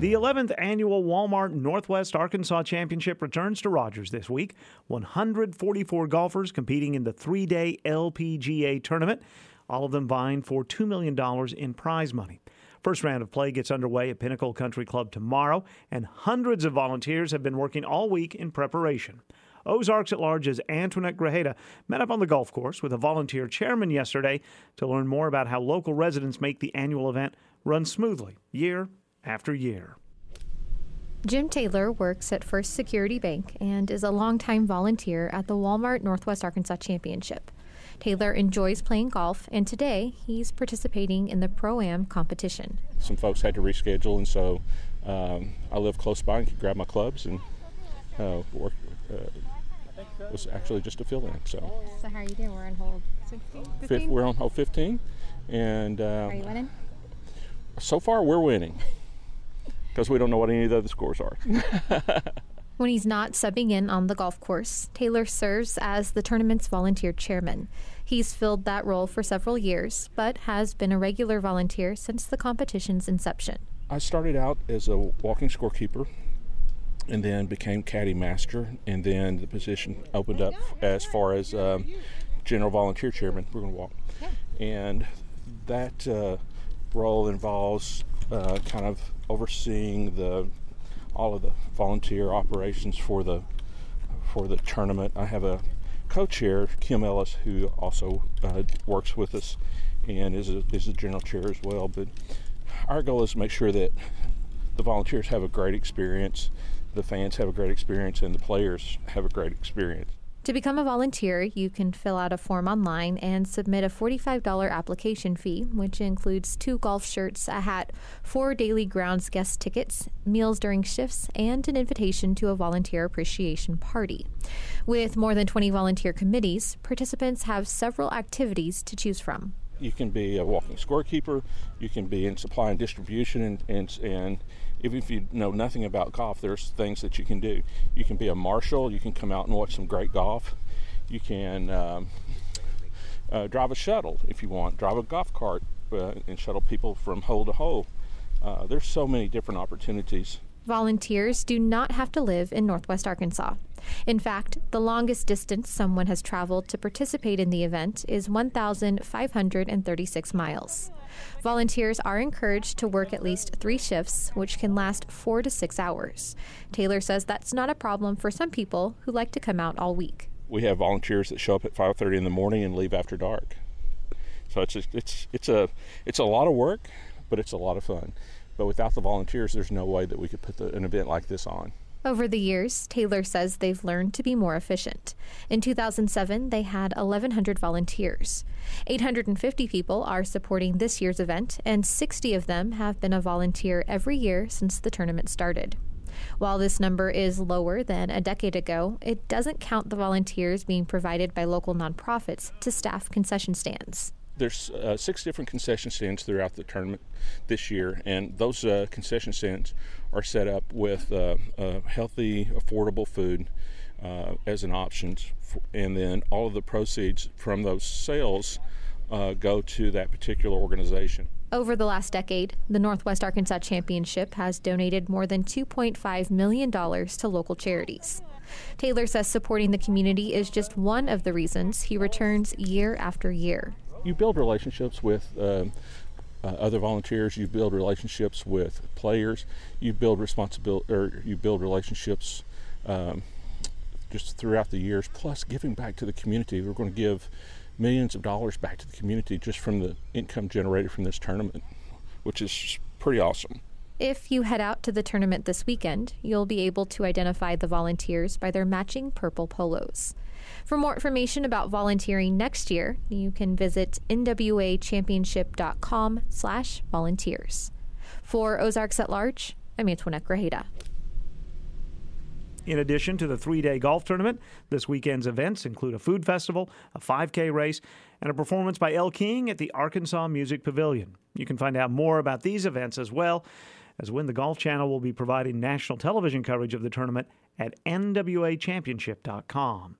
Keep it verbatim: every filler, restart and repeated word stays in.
The eleventh annual Walmart Northwest Arkansas Championship returns to Rogers this week. one hundred forty-four golfers competing in the three-day L P G A tournament, all of them vying for two million dollars in prize money. First round of play gets underway at Pinnacle Country Club tomorrow, and hundreds of volunteers have been working all week in preparation. Ozarks at Large's Antoinette Grajeda met up on the golf course with a volunteer chairman yesterday to learn more about how local residents make the annual event run smoothly year after year. Jim Taylor works at First Security Bank and is a longtime volunteer at the Walmart Northwest Arkansas Championship. Taylor enjoys playing golf, and today he's participating in the Pro-Am competition. Some folks had to reschedule, and so um, I live close by and could grab my clubs and uh, work. Uh, it was actually just a fill-in. So. So how are you doing? We're on hole sixteen, fifteen? We're on hole fifteen, and uh, are you winning? So far, we're winning because we don't know what any of the other scores are. When he's not subbing in on the golf course, Taylor serves as the tournament's volunteer chairman. He's filled that role for several years, but has been a regular volunteer since the competition's inception. I started out as a walking scorekeeper and then became caddy master, and then the position opened up as far as um, general volunteer chairman. We're going to walk. And that uh, role involves uh, kind of overseeing the all of the volunteer operations for the for the tournament. I have a co-chair, Kim Ellis, who also uh, works with us and is a, is a general chair as well. But our goal is to make sure that the volunteers have a great experience, the fans have a great experience, and the players have a great experience. To become a volunteer, you can fill out a form online and submit a forty-five dollars application fee, which includes two golf shirts, a hat, four daily grounds guest tickets, meals during shifts, and an invitation to a volunteer appreciation party. With more than twenty volunteer committees, participants have several activities to choose from. You can be a walking scorekeeper, you can be in supply and distribution, and, and, and even if you know nothing about golf, there's things that you can do. You can be a marshal, you can come out and watch some great golf. You can um, uh, drive a shuttle if you want, drive a golf cart uh, and shuttle people from hole to hole. Uh, there's so many different opportunities. Volunteers do not have to live in Northwest Arkansas. In fact, the longest distance someone has traveled to participate in the event is one thousand five hundred thirty-six miles. Volunteers are encouraged to work at least three shifts, which can last four to six hours. Taylor says that's not a problem for some people who like to come out all week. We have volunteers that show up at five thirty in the morning and leave after dark. So it's a, it's it's a it's a lot of work, but it's a lot of fun. But without the volunteers, there's no way that we could put the, an event like this on. Over the years, Taylor says they've learned to be more efficient. In two thousand seven, they had eleven hundred volunteers. eight hundred fifty people are supporting this year's event, and sixty of them have been a volunteer every year since the tournament started. While this number is lower than a decade ago, it doesn't count the volunteers being provided by local nonprofits to staff concession stands. There's uh, six different concession stands throughout the tournament this year, and those uh, concession stands are set up with uh, uh, healthy, affordable food uh, as an option, and then all of the proceeds from those sales uh, go to that particular organization. Over the last decade, the Northwest Arkansas Championship has donated more than two point five million dollars to local charities. Taylor says supporting the community is just one of the reasons he returns year after year. You build relationships with uh, uh, other volunteers. You build relationships with players. You build responsibility, or you build relationships um, just throughout the years. Plus, giving back to the community. We're going to give millions of dollars back to the community just from the income generated from this tournament, which is pretty awesome. If you head out to the tournament this weekend, you'll be able to identify the volunteers by their matching purple polos. For more information about volunteering next year, you can visit N W A championship dot com slash volunteers. For Ozarks at Large, I'm Antoinette Grajeda. In addition to the three-day golf tournament, this weekend's events include a food festival, a five K race, and a performance by Elle King at the Arkansas Music Pavilion. You can find out more about these events as well as when the Golf Channel will be providing national television coverage of the tournament at N W A championship dot com.